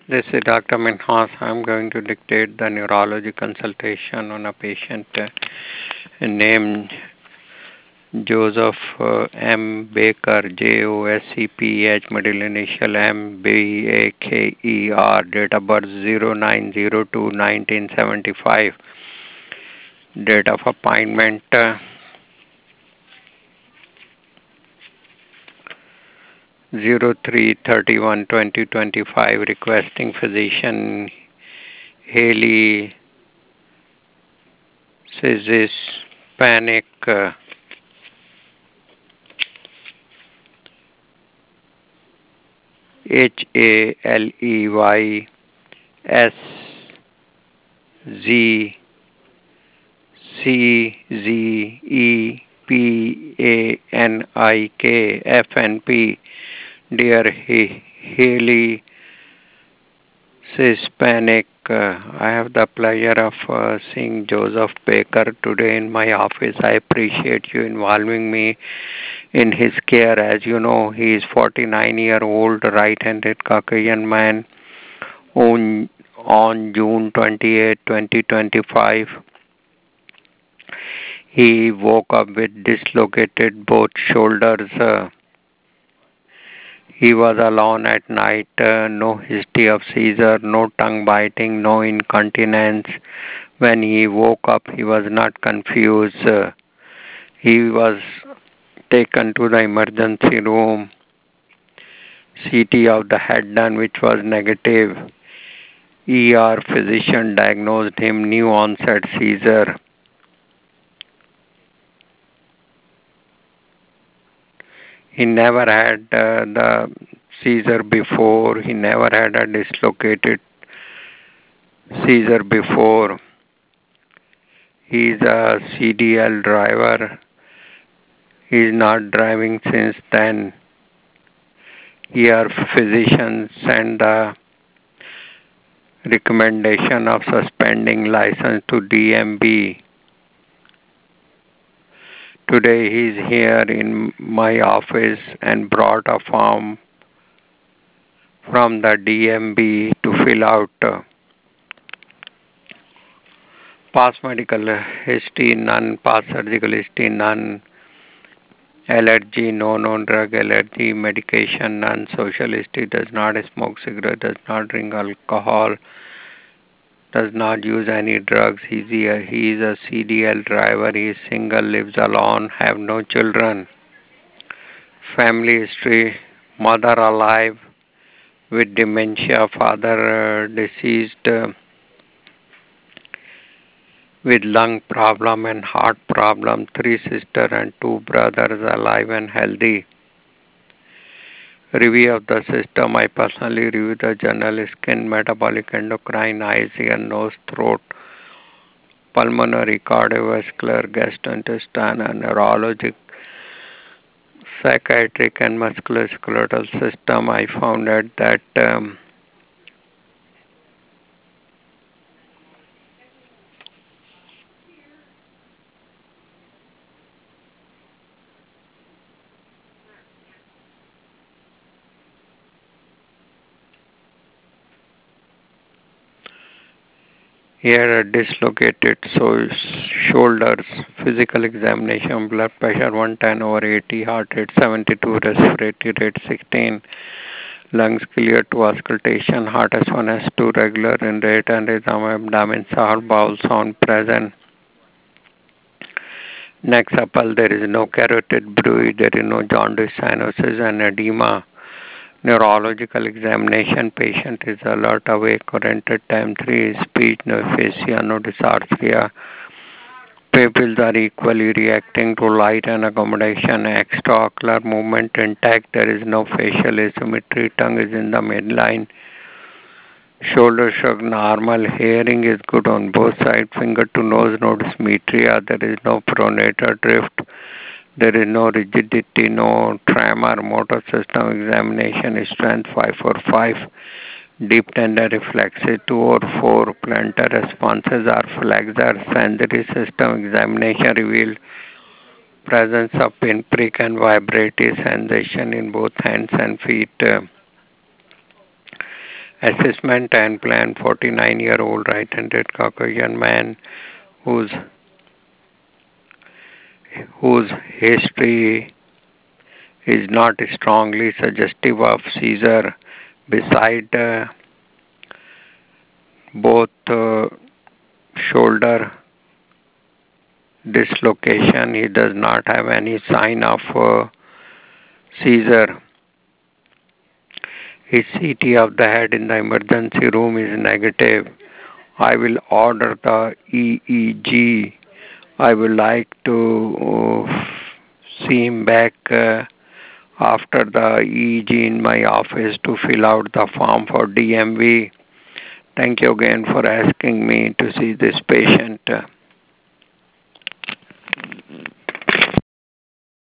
This is Dr. Minhas. I'm going to dictate the neurology consultation on a patient named Joseph M. Baker, Joseph, middle initial M, Baker, date of birth 09/02/1975, date of appointment 03/31/2025, requesting physician Haley Sysis Panic. HALEYSZEPANIC, dear Haley Hispanic. I have the pleasure of seeing Joseph Baker today in my office. I appreciate you involving me in his care. As you know, he is 49-year-old right-handed Caucasian man on June 28, 2025. He woke up with dislocated both shoulders. He was alone at night, no history of seizure, no tongue biting, no incontinence. When he woke up, he was not confused. He was taken to the emergency room. CT of the head done, which was negative. ER physician diagnosed him new onset seizure. He never had the seizure before. He never had a dislocated seizure before. He is a CDL driver. He is not driving since then. Here physicians send the recommendation of suspending license to DMB. Today he is here in my office and brought a form from the DMB to fill out. Past medical history, none. Past surgical history, none. Allergy, no known drug allergy. Medication, none. Social history, does not smoke cigarette, does not drink alcohol, does not use any drugs. He is a CDL driver. He is single, lives alone, have no children. Family history, mother alive with dementia, father deceased with lung problem and heart problem, 3 sisters and 2 brothers alive and healthy. Review of the system. I personally review the general skin, metabolic, endocrine, eyes, ear, nose, throat, pulmonary, cardiovascular, gastrointestinal, neurologic, psychiatric, and musculoskeletal system. I found out that he had a dislocated shoulders. Physical examination, blood pressure 110/80, heart rate 72, respiratory rate 16, lungs clear to auscultation, heart S1, S2 regular in rate and rhythm, abdomen sound, bowel sound present. Next supple, there is no carotid bruit, there is no jaundice, cyanosis and edema. Neurological examination, patient is alert, awake, oriented, time 3, speech, no aphasia, no dysarthria. Pupils are equally reacting to light and accommodation. Extraocular movement intact, there is no facial asymmetry, tongue is in the midline. Shoulder shrug normal, hearing is good on both sides, finger to nose, no dysmetria, there is no pronator drift. There is no rigidity, no tremor, motor system examination, strength 545, deep tender reflexes 2 or 4, plantar responses are flexor, sensory system examination revealed presence of pinprick and vibratory sensation in both hands and feet. Assessment and plan 49-year-old right-handed Caucasian man whose whose history is not strongly suggestive of seizure. Beside both shoulder dislocation, he does not have any sign of seizure. His CT of the head in the emergency room is negative. I will order the EEG. I would like to see him back after the EEG in my office to fill out the form for DMV. Thank you again for asking me to see this patient.